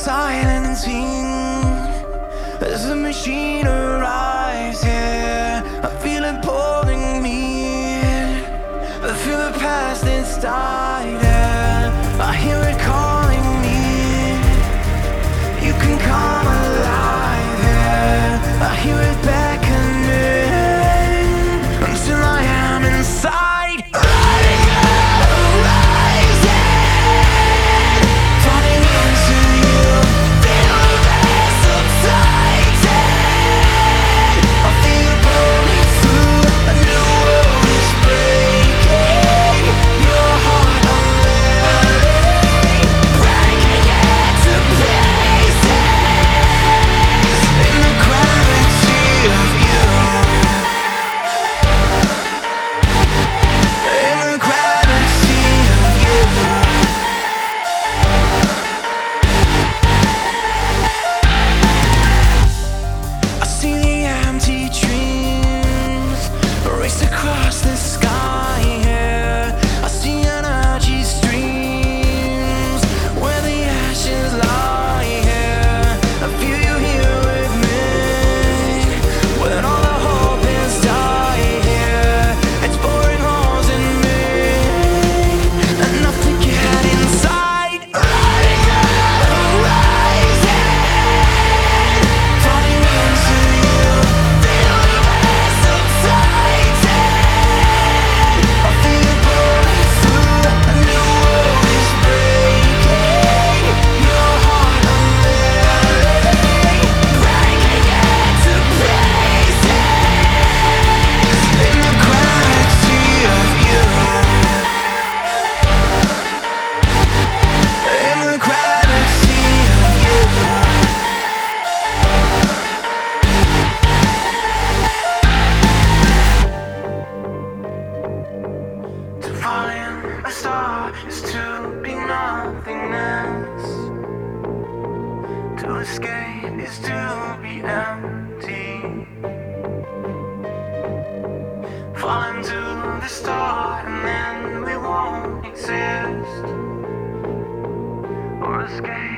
silencing as the machine arrives here. I feel it pulling me, I feel the past that's died, yeah. I hear it calling me, you can come alive, yeah. I hear it beckoning until I am inside. Across the sky, yeah. I see energy streams where the ashes lie, yeah. I feel you here with me when all the hope is died, yeah. It's boring holes in me, enough to get inside. Riding up, rising, falling into you, feel the best of tight. A star is to be nothingness. To escape is to be empty. Fall into the star and then we won't exist or escape.